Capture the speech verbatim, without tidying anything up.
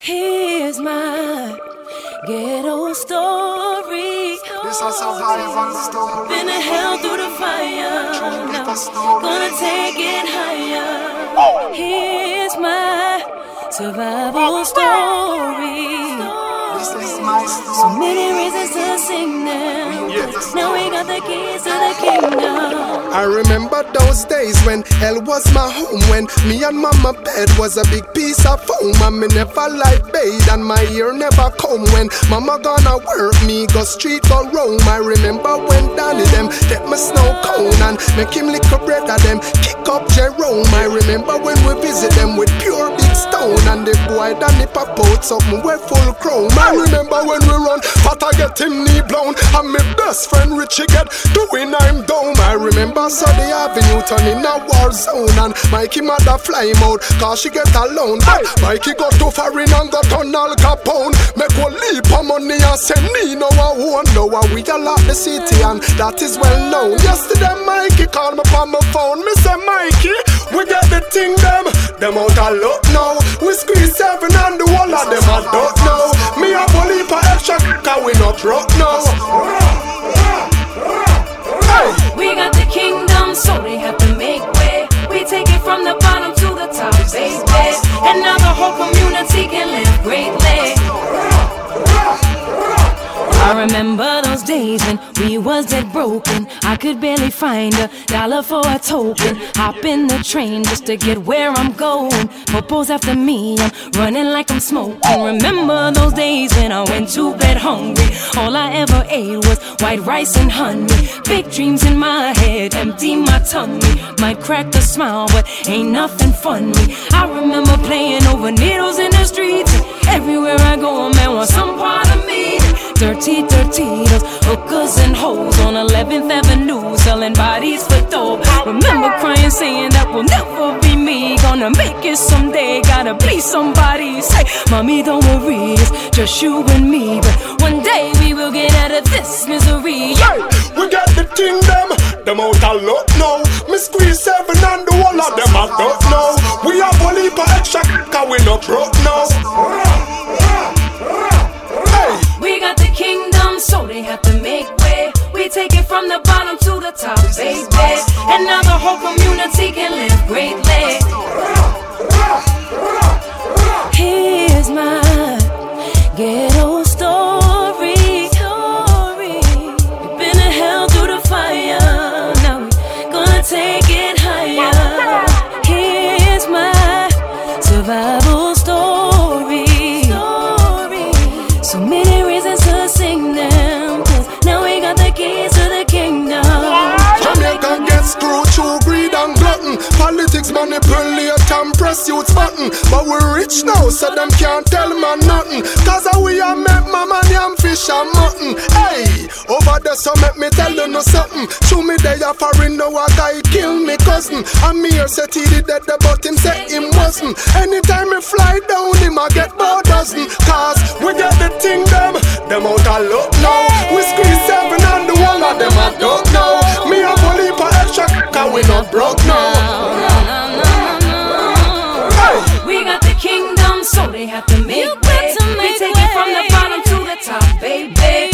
Here's my ghetto story. This a survival story. Been a hell through the fire. Now gonna take it higher. Here's my survival story. This is my story. So many reasons to sing them. Yes. Now we got the keys to the kingdom. I remember those days when hell was my home, when me and mama bed was a big piece of foam, and me never like bathe and my ear never comb. When mama gonna work, me go street go roam. I remember when Danny them take my snow cone and make him lick a bread of them kick up Jerome. I remember when we visit them with pure big stone, and the boy Danny pop out something with full chrome. I remember when we run, Pata get him knee blown, and my best friend Richie get doing I'm down. I remember Sunday Avenue turning a war zone, and Mikey mother fly him out cause she get alone. Hey, Mikey got to foreign and got on Al Capone. Make one leap of money and send me no one. Now we a lot the city and that is well known. Yesterday Mikey called me on my phone. Me say Mikey, we get the thing them. Them out a lot now. We squeeze seven and the whole of them I don't know. Me a bully for extra cause we not broke now. We got the kingdom, so they have to make way. We take it from the bottom to the top, baby. And now the whole community can live greatly. I remember those days when we was dead broken. I could barely find a dollar for a token. Hop in the train just to get where I'm going. Popos after me, I'm running like I'm smoking. Remember those days when I went to bed hungry. All I ever ate was white rice and honey. Big dreams in my head, empty my tummy. Might crack a smile, but ain't nothing funny. I remember playing over needles in the streets. Everywhere I go, a man wants some part of me. Dirty, dirty, those hookers and hoes on eleventh Avenue selling bodies for dope. Remember crying, saying that will never be me. Gonna make it someday, gotta please somebody. Say, mommy, don't worry, it's just you and me. But one day we will get out of this misery. Hey, we got the thing them, them out a lot now. Me squeeze seven and the whole of them I don't know. We have a leap of extra cause we not broke now. We got the kingdom, so they have to make way. We take it from the bottom to the top, baby. And now the whole community can live greatly. Here's my ghetto story. We've been in hell through the fire. Now we're gonna take it higher. Here's my survival story. So many reasons to sing them, cause now we got the keys to the kingdom. Jamaica gets screwed through greed and glutton. Politics manipulate and press youth's button. But we rich now, so them can't tell man nothing. Cause we a make mama yam fish and mutton. Hey, over there so make me tell you no something. Show me they a foreign now a guy kill me cousin. And me here said he did that but him said him wasn't. Anytime me fly down him I get more dozen. Cause we get the thing them, them out a lot now. We squeeze seven and the whole of them I don't know. Me a bully for extra cause we not broke now. We got the kingdom, so they have to make way. We take it from the bottom to the top, baby.